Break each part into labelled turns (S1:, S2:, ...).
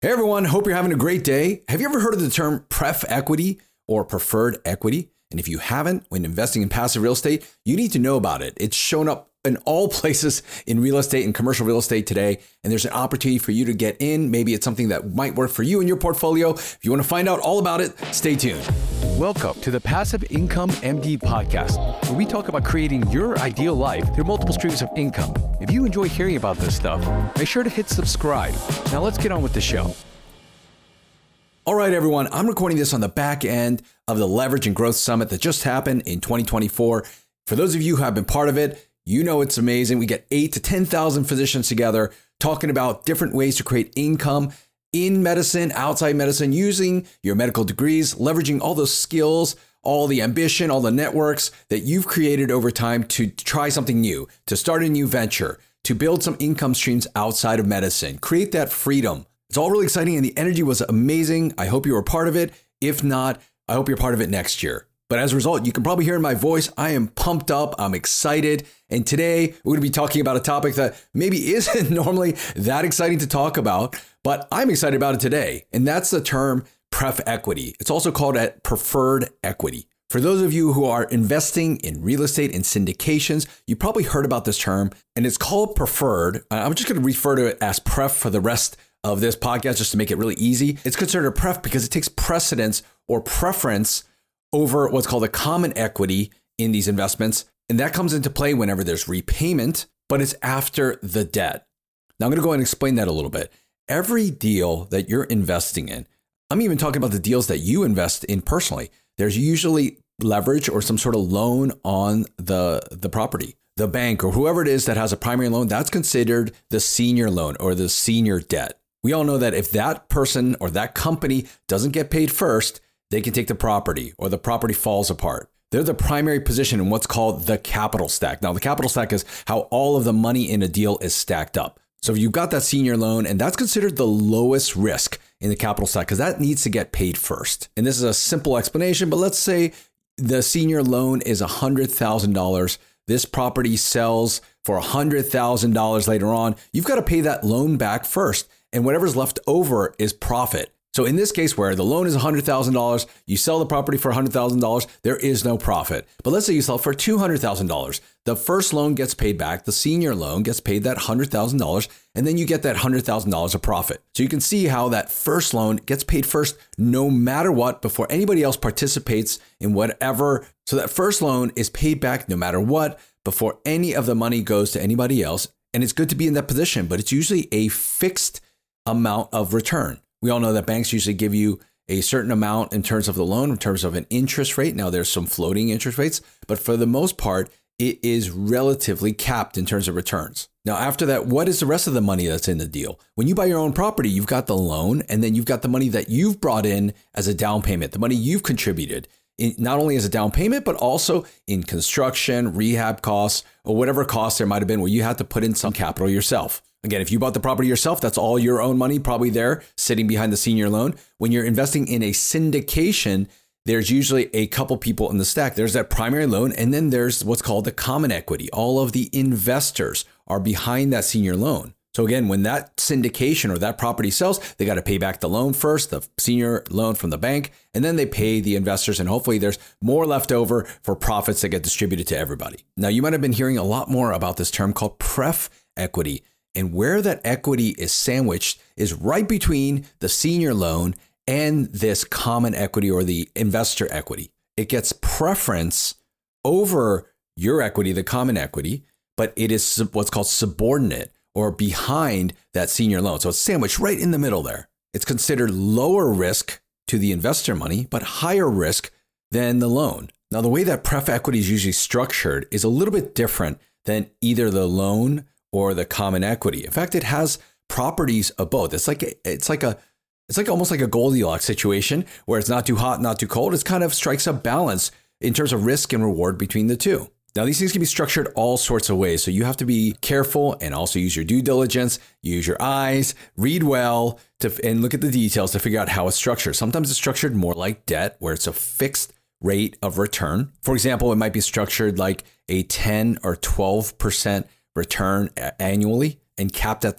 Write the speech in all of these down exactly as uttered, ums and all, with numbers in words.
S1: Hey everyone, hope you're having a great day. Have you ever heard of the term pref equity or preferred equity? And if you haven't, when investing in passive real estate, you need to know about it. It's shown up in all places in real estate and commercial real estate today. And there's an opportunity for you to get in. Maybe it's something that might work for you in your portfolio. If you want to find out all about it, stay tuned.
S2: Welcome to the Passive Income M D podcast, where we talk about creating your ideal life through multiple streams of income. If you enjoy hearing about this stuff, make sure to hit subscribe. Now let's get on with the show.
S1: All right, everyone, I'm recording this on the back end of the Leverage and Growth Summit that just happened in twenty twenty-four. For those of you who have been part of it, you know it's amazing. We get eight to ten thousand physicians together talking about different ways to create income in medicine, outside medicine, using your medical degrees, leveraging all those skills, all the ambition, all the networks that you've created over time to try something new, to start a new venture, to build some income streams outside of medicine, create that freedom. It's all really exciting and the energy was amazing. I hope you were a part of it. If not, I hope you're part of it next year. But as a result, you can probably hear in my voice, I am pumped up, I'm excited. And today we're going to be talking about a topic that maybe isn't normally that exciting to talk about, but I'm excited about it today. And that's the term pref equity. It's also called a preferred equity. For those of you who are investing in real estate and syndications, you probably heard about this term and it's called preferred. I'm just going to refer to it as pref for the rest of this podcast just to make it really easy. It's considered a pref because it takes precedence or preference over what's called a common equity in these investments. And that comes into play whenever there's repayment, but it's after the debt. Now I'm going to go ahead and explain that a little bit. Every deal that you're investing in, I'm even talking about the deals that you invest in personally, there's usually leverage or some sort of loan on the, the property. The bank or whoever it is that has a primary loan, that's considered the senior loan or the senior debt. We all know that if that person or that company doesn't get paid first, they can take the property or the property falls apart. They're the primary position in what's called the capital stack. Now, the capital stack is how all of the money in a deal is stacked up. So if you've got that senior loan, and that's considered the lowest risk in the capital stack because that needs to get paid first. And this is a simple explanation, but let's say the senior loan is one hundred thousand dollars. This property sells for one hundred thousand dollars later on. You've got to pay that loan back first. And whatever's left over is profit. So in this case where the loan is one hundred thousand dollars, you sell the property for one hundred thousand dollars, there is no profit. But let's say you sell it for two hundred thousand dollars. The first loan gets paid back, the senior loan gets paid that one hundred thousand dollars, and then you get that one hundred thousand dollars of profit. So you can see how that first loan gets paid first no matter what before anybody else participates in whatever. So that first loan is paid back no matter what before any of the money goes to anybody else. And it's good to be in that position, but it's usually a fixed amount of return. We all know that banks usually give you a certain amount in terms of the loan, in terms of an interest rate. Now there's some floating interest rates, but for the most part, it is relatively capped in terms of returns. Now, after that, what is the rest of the money that's in the deal? When you buy your own property, you've got the loan, and then you've got the money that you've brought in as a down payment, the money you've contributed, in, not only as a down payment, but also in construction, rehab costs, or whatever costs there might have been where you had to put in some capital yourself. Again, if you bought the property yourself, that's all your own money probably there sitting behind the senior loan. When you're investing in a syndication, there's usually a couple people in the stack. There's that primary loan, and then there's what's called the common equity. All of the investors are behind that senior loan. So again, when that syndication or that property sells, they got to pay back the loan first, the senior loan from the bank, and then they pay the investors. And hopefully there's more left over for profits that get distributed to everybody. Now, you might have been hearing a lot more about this term called pref equity. And where that equity is sandwiched is right between the senior loan and this common equity or the investor equity. It gets preference over your equity, the common equity, but it is what's called subordinate or behind that senior loan. So it's sandwiched right in the middle there. It's considered lower risk to the investor money, but higher risk than the loan. Now, the way that pref equity is usually structured is a little bit different than either the loan or the common equity. In fact, it has properties of both. It's like a, it's like a it's like almost like a Goldilocks situation where it's not too hot, not too cold. It kind of strikes a balance in terms of risk and reward between the two. Now, these things can be structured all sorts of ways. So you have to be careful and also use your due diligence, use your eyes, read well, to, and look at the details to figure out how it's structured. Sometimes it's structured more like debt, where it's a fixed rate of return. For example, it might be structured like a ten or twelve percent return annually and capped at that.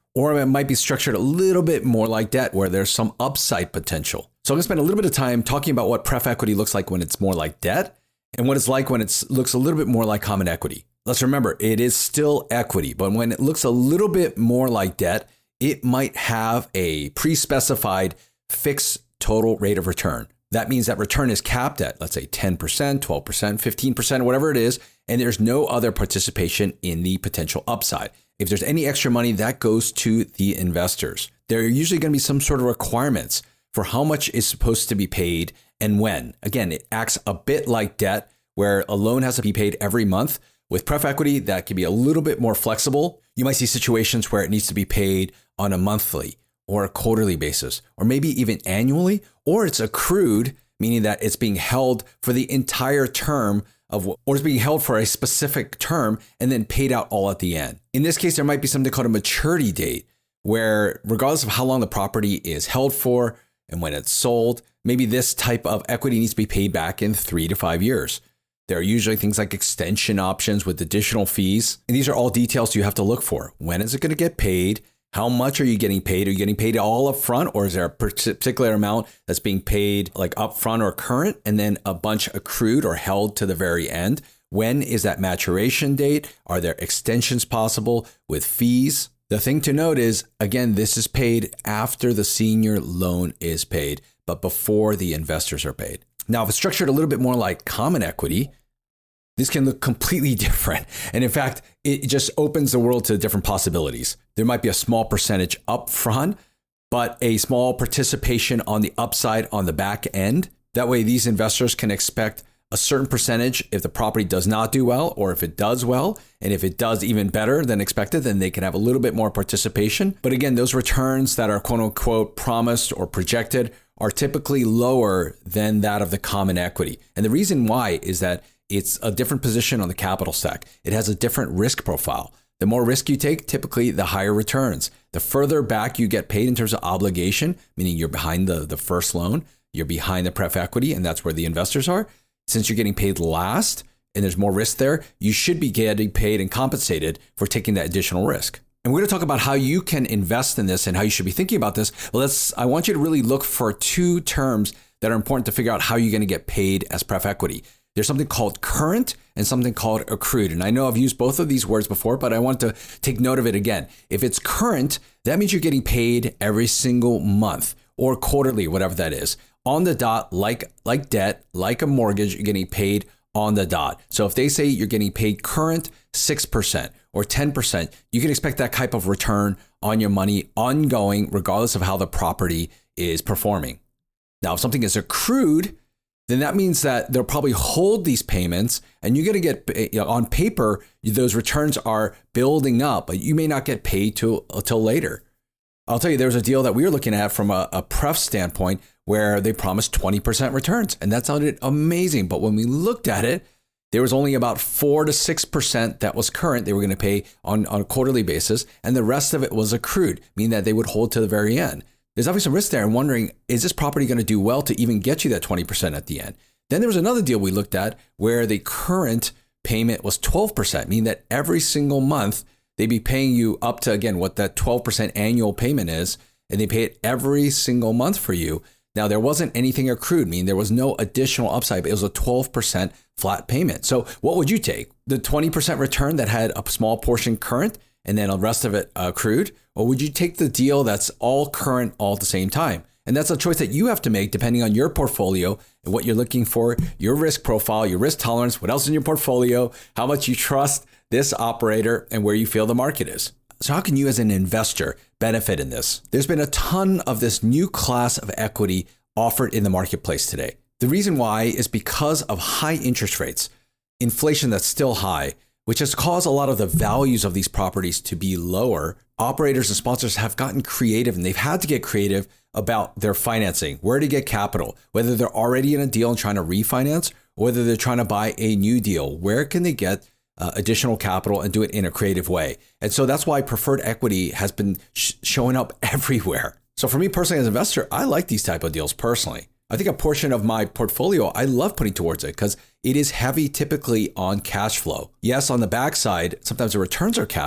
S1: or it might be structured a little bit more like debt where there's some upside potential. So I'm going to spend a little bit of time talking about what pref equity looks like when it's more like debt and what it's like when it looks a little bit more like common equity. Let's remember, it is still equity, but when it looks a little bit more like debt, it might have a pre-specified fixed total rate of return. That means that return is capped at, let's say, ten percent, twelve percent, fifteen percent, whatever it is, and there's no other participation in the potential upside. If there's any extra money, that goes to the investors. There are usually going to be some sort of requirements for how much is supposed to be paid and when. Again, it acts a bit like debt, where a loan has to be paid every month. With pref equity, that can be a little bit more flexible. You might see situations where it needs to be paid on a monthly or a quarterly basis, or maybe even annually, or it's accrued, meaning that it's being held for the entire term of, or it's being held for a specific term and then paid out all at the end. In this case, there might be something called a maturity date, where regardless of how long the property is held for and when it's sold, maybe this type of equity needs to be paid back in three to five years. There are usually things like extension options with additional fees. And these are all details you have to look for. When is it going to get paid? How much are you getting paid? Are you getting paid all up front, or is there a particular amount that's being paid like upfront or current and then a bunch accrued or held to the very end? When is that maturation date? Are there extensions possible with fees? The thing to note is, again, this is paid after the senior loan is paid, but before the investors are paid. Now, if it's structured a little bit more like common equity, this can look completely different. And in fact, it just opens the world to different possibilities. There might be a small percentage up front, but a small participation on the upside on the back end. That way, these investors can expect a certain percentage if the property does not do well, or if it does well. And if it does even better than expected, then they can have a little bit more participation. But again, those returns that are quote unquote promised or projected are typically lower than that of the common equity. And the reason why is that it's a different position on the capital stack. It has a different risk profile. The more risk you take, typically the higher returns. The further back you get paid in terms of obligation, meaning you're behind the, the first loan, you're behind the pref equity, and that's where the investors are. Since you're getting paid last and there's more risk there, you should be getting paid and compensated for taking that additional risk. And we're going to talk about how you can invest in this and how you should be thinking about this. Well, let's, I want you to really look for two terms that are important to figure out how you're going to get paid as pref equity. There's something called current and something called accrued. And I know I've used both of these words before, but I want to take note of it again. If it's current, that means you're getting paid every single month or quarterly, whatever that is, on the dot, like, like debt, like a mortgage, you're getting paid on the dot. So if they say you're getting paid current six percent or ten percent, you can expect that type of return on your money ongoing, regardless of how the property is performing. Now, if something is accrued, then that means that they'll probably hold these payments and you're going to get, you know, on paper, those returns are building up, but you may not get paid till, till later. I'll tell you, there was a deal that we were looking at from a, a pref standpoint where they promised twenty percent returns, and that sounded amazing. But when we looked at it, there was only about four to six percent that was current they were going to pay on, on a quarterly basis, and the rest of it was accrued, meaning that they would hold to the very end. There's obviously some risk there and wondering, is this property going to do well to even get you that twenty percent at the end? Then there was another deal we looked at where the current payment was twelve percent, meaning that every single month they'd be paying you up to, again, what that twelve percent annual payment is, and they pay it every single month for you. Now, there wasn't anything accrued, meaning there was no additional upside, but it was a twelve percent flat payment. So what would you take? The twenty percent return that had a small portion current and then the rest of it accrued? Or would you take the deal that's all current all at the same time? And that's a choice that you have to make depending on your portfolio and what you're looking for, your risk profile, your risk tolerance, what else in your portfolio, how much you trust this operator, and where you feel the market is. So how can you as an investor benefit in this? There's been a ton of this new class of equity offered in the marketplace today. The reason why is because of high interest rates, inflation that's still high, which has caused a lot of the values of these properties to be lower. Operators and sponsors have gotten creative, and they've had to get creative about their financing, where to get capital, whether they're already in a deal and trying to refinance, or whether they're trying to buy a new deal. Where can they get Uh, additional capital and do it in a creative way? And so that's why preferred equity has been sh- showing up everywhere. So for me personally as an investor, I like these type of deals personally. I think a portion of my portfolio, I love putting towards it because it is heavy typically on cash flow. Yes, on the backside, sometimes the returns are capped,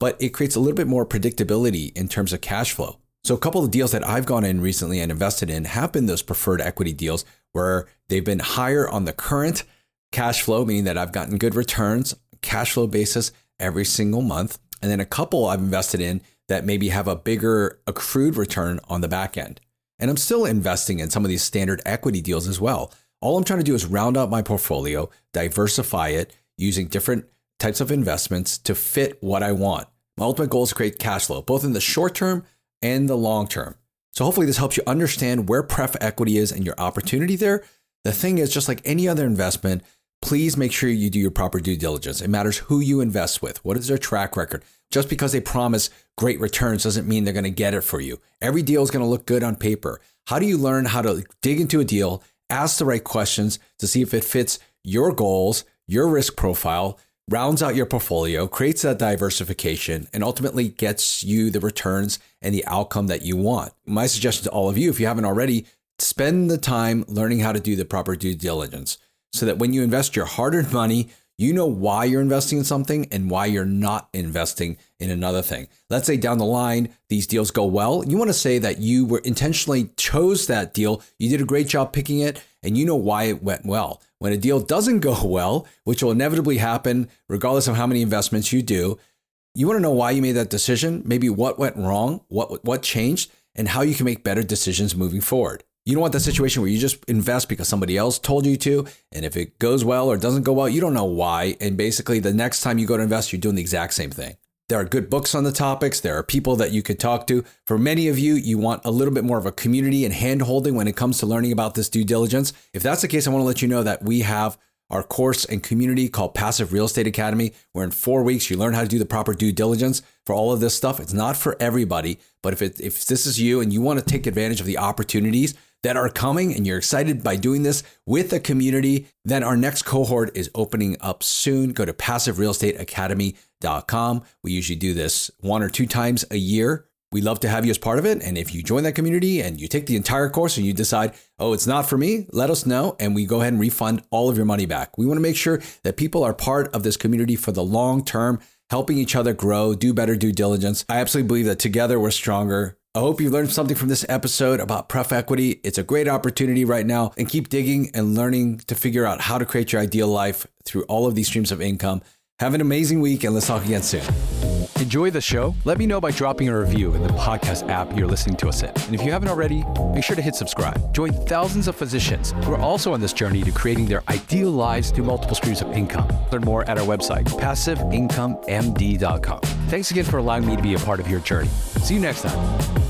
S1: but it creates a little bit more predictability in terms of cash flow. So a couple of deals that I've gone in recently and invested in have been those preferred equity deals where they've been higher on the current cash flow, meaning that I've gotten good returns, cash flow basis every single month. And then a couple I've invested in that maybe have a bigger accrued return on the back end. And I'm still investing in some of these standard equity deals as well. All I'm trying to do is round out my portfolio, diversify it using different types of investments to fit what I want. My ultimate goal is to create cash flow, both in the short term and the long term. So hopefully this helps you understand where pref equity is and your opportunity there. The thing is, just like any other investment, please make sure you do your proper due diligence. It matters who you invest with. What is their track record? Just because they promise great returns doesn't mean they're going to get it for you. Every deal is going to look good on paper. How do you learn how to dig into a deal, ask the right questions to see if it fits your goals, your risk profile, rounds out your portfolio, creates that diversification, and ultimately gets you the returns and the outcome that you want? My suggestion to all of you, if you haven't already, spend the time learning how to do the proper due diligence so that when you invest your hard-earned money, you know why you're investing in something and why you're not investing in another thing. Let's say down the line, these deals go well. You want to say that you were intentionally chose that deal. You did a great job picking it and you know why it went well. When a deal doesn't go well, which will inevitably happen regardless of how many investments you do, you want to know why you made that decision, maybe what went wrong, what what changed, and how you can make better decisions moving forward. You don't want that situation where you just invest because somebody else told you to, and if it goes well or doesn't go well, you don't know why, and basically the next time you go to invest, you're doing the exact same thing. There are good books on the topics. There are people that you could talk to. For many of you, you want a little bit more of a community and hand-holding when it comes to learning about this due diligence. If that's the case, I want to let you know that we have our course and community called Passive Real Estate Academy, where in four weeks you learn how to do the proper due diligence for all of this stuff. It's not for everybody, but if it, if this is you and you want to take advantage of the opportunities that are coming and you're excited by doing this with the community, then our next cohort is opening up soon. Go to passive real estate academy dot com. We usually do this one or two times a year. We love to have you as part of it. And if you join that community and you take the entire course and you decide, oh, it's not for me, let us know. And we go ahead and refund all of your money back. We want to make sure that people are part of this community for the long term, helping each other grow, do better due diligence. I absolutely believe that together we're stronger. I hope you learned something from this episode about pref equity. It's a great opportunity right now, and keep digging and learning to figure out how to create your ideal life through all of these streams of income. Have an amazing week, and let's talk again soon.
S2: Enjoy the show? Let me know by dropping a review in the podcast app you're listening to us in. And if you haven't already, make sure to hit subscribe. Join thousands of physicians who are also on this journey to creating their ideal lives through multiple streams of income. Learn more at our website, passive income m d dot com. Thanks again for allowing me to be a part of your journey. See you next time.